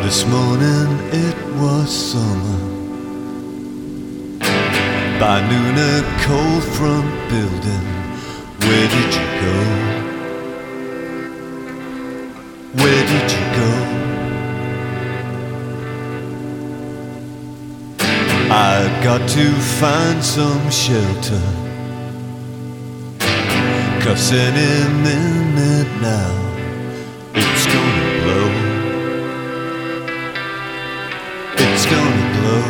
This morning it was summer. By noon a cold front building. Where did you go? Where did you go? I got to find some shelter, 'cause any minute now it's gonna blow. It's gonna blow.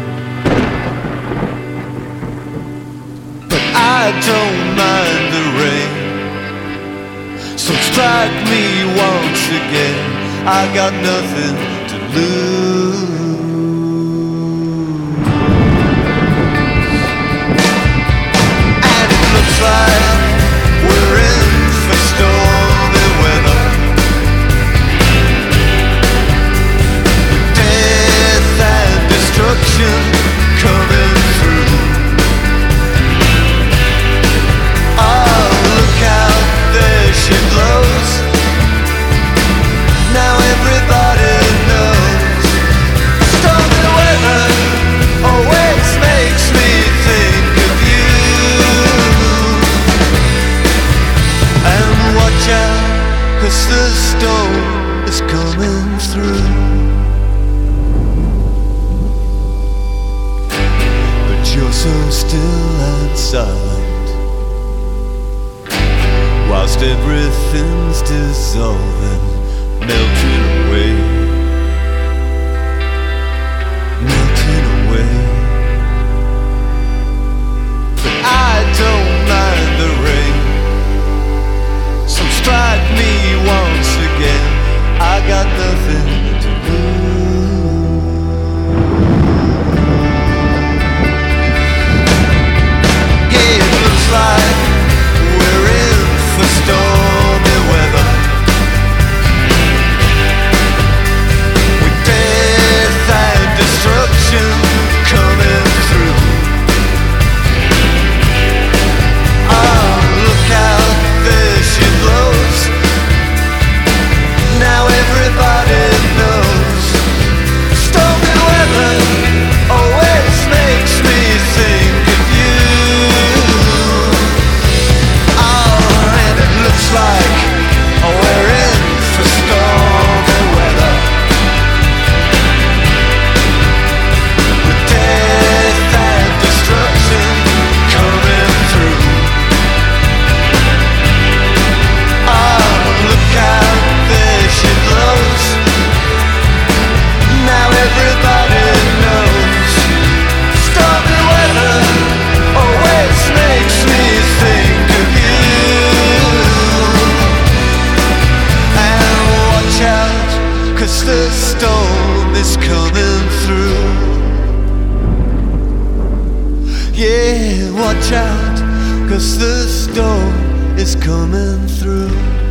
But I don't mind the rain, so strike me once again. I got nothing to lose. And it looks like we're in for stormy weather. Destruction coming through. Oh, look out, there she blows. Now everybody knows. Stormy weather always makes me think of you. And watch out, 'cause the storm is coming through. You're so still and silent, whilst everything's dissolving, melting away, melting away. But I don't mind the rain, so strike me once again. I got nothing to lose. Like we're in for stormy weather, with death and destruction coming through. Oh, look out, there she blows. Now everybody knows. Stormy weather always makes me think of you. Like we're in for stormy weather, with death and destruction coming through. Oh, look out, there she blows. Now everybody knows. Stormy weather always makes me think of you. Cause the storm is coming through. Yeah, watch out, 'cause the storm is coming through.